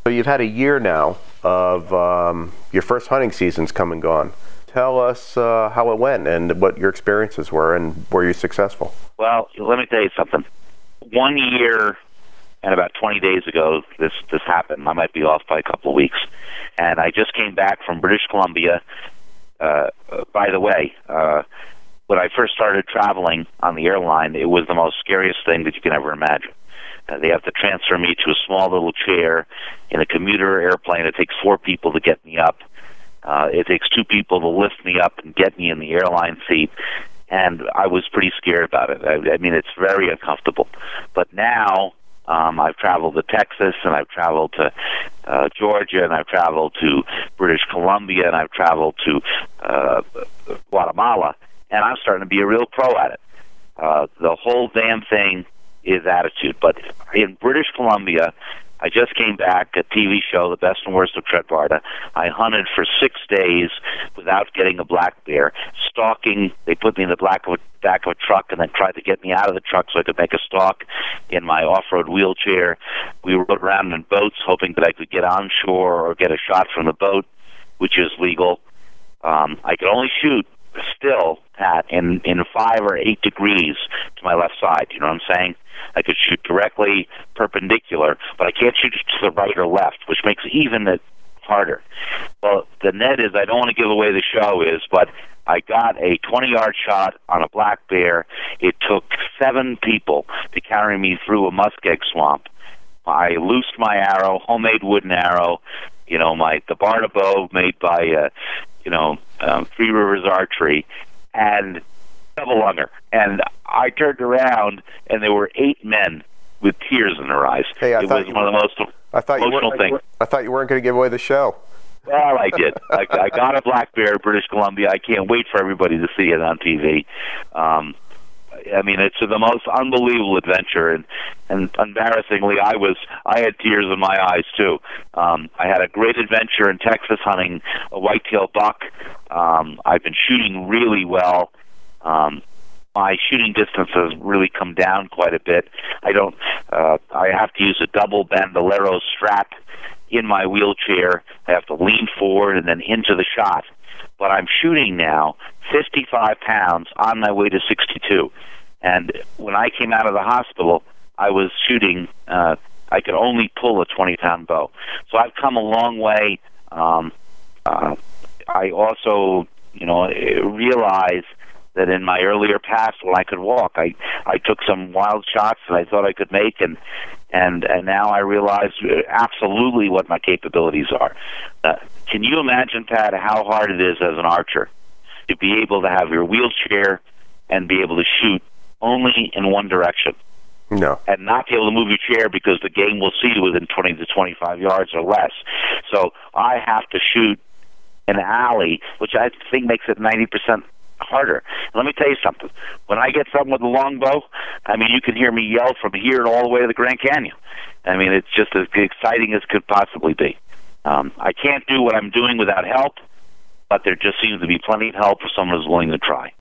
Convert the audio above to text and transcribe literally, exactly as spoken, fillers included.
So you've had a year now of um, your first hunting season's come and gone. Tell us uh, how it went and what your experiences were, and were you successful? Well, let me tell you something. One year and about twenty days ago, this this happened. I might be off by a couple of weeks. And I just came back from British Columbia. Uh, by the way, uh, when I first started traveling on the airline, it was the most scariest thing that you can ever imagine. Uh, they have to transfer me to a small little chair in a commuter airplane. It takes four people to get me up. Uh, it takes two people to lift me up and get me in the airline seat. And I was pretty scared about it. I, I mean, it's very uncomfortable. But now um, I've traveled to Texas, and I've traveled to uh, Georgia, and I've traveled to British Columbia, and I've traveled to uh, Guatemala, and I'm starting to be a real pro at it. Uh, the whole damn thing is attitude. But in British Columbia, I just came back, a T V show, The Best and Worst of Treadbarda. I hunted for six days without getting a black bear, stalking. They put me in the back of, a, back of a truck and then tried to get me out of the truck so I could make a stalk in my off-road wheelchair. We rode around in boats hoping that I could get on shore or get a shot from the boat, which is legal. Um, I could only shoot still at in, in five or eight degrees to my left side. You know what I'm saying? I could shoot directly perpendicular, but I can't shoot to the right or left, which makes even it harder. Well, the net is, I don't want to give away the show is, but I got a twenty-yard shot on a black bear. It took seven people to carry me through a muskeg swamp. I loosed my arrow, homemade wooden arrow, you know, my the Barda bow made by, uh, you know, um, Three Rivers Archery, and double lunger. And I turned around, and there were eight men with tears in their eyes. Hey, I it thought was one of the most I thought emotional you things. I thought you weren't going to give away the show. Well, I did. I, I got a black bear in British Columbia. I can't wait for everybody to see it on T V. Um, I mean, it's the most unbelievable adventure, and and embarrassingly, I was I had tears in my eyes too. Um, I had a great adventure in Texas hunting a whitetail buck. Um, I've been shooting really well. Um, my shooting distance has really come down quite a bit. I don't. Uh, I have to use a double bandolero strap in my wheelchair. I have to lean forward and then into the shot. But I'm shooting now fifty-five pounds on my way to sixty-two. And when I came out of the hospital, I was shooting, uh, I could only pull a twenty-pound bow. So I've come a long way. Um, uh, I also, you know, realize that in my earlier past, when I could walk, I, I took some wild shots that I thought I could make, and and, and now I realize absolutely what my capabilities are. Uh, can you imagine, Pat, how hard it is as an archer to be able to have your wheelchair and be able to shoot only in one direction? No. And not be able to move your chair because the game will see you within twenty to twenty-five yards or less. So I have to shoot an alley, which I think makes it ninety percent harder. Let me tell you something. When I get something with a longbow, I mean, you can hear me yell from here and all the way to the Grand Canyon. I mean, it's just as exciting as could possibly be. Um, I can't do what I'm doing without help, but there just seems to be plenty of help for someone who's willing to try.